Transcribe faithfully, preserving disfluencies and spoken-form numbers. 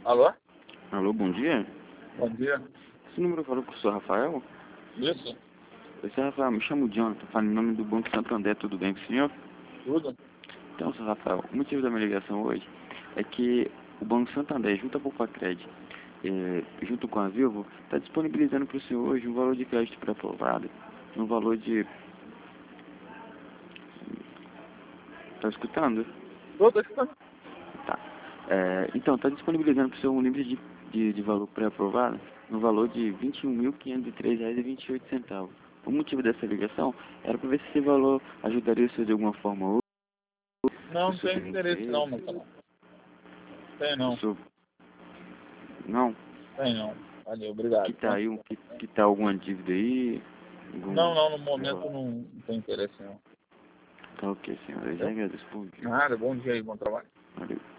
Alô? Alô, bom dia. Bom dia. Esse número falou com o senhor Rafael? Isso? Esse é Rafael, me chamo Jonathan, falo em nome do Banco Santander, tudo bem com o senhor? Tudo? Então, senhor Rafael, o motivo da minha ligação hoje é que o Banco Santander, junto à Poupa-Crédito, eh, junto com a Vivo, está disponibilizando para o senhor hoje um valor de crédito pré-aprovado, um valor de... Está escutando? Tudo está? Tá. É, então, está disponibilizando para o senhor um limite de, de, de valor pré-aprovado no valor de vinte e um mil quinhentos e três reais e vinte e oito centavos. O motivo dessa ligação era para ver se esse valor ajudaria o senhor de alguma forma ou Não, o não senhor tem tem interesse não, meu interesse, cara. Tem não. o senhor... Não? Tem não. Valeu, Que obrigado. tá Tá? aí, um- que, que tá alguma dívida aí? Não, Algum... não, no momento não, não tem interesse não. Tá ok, senhor. Eu já Entendeu? agradeço por vir. Nada, bom dia aí, bom trabalho. Valeu.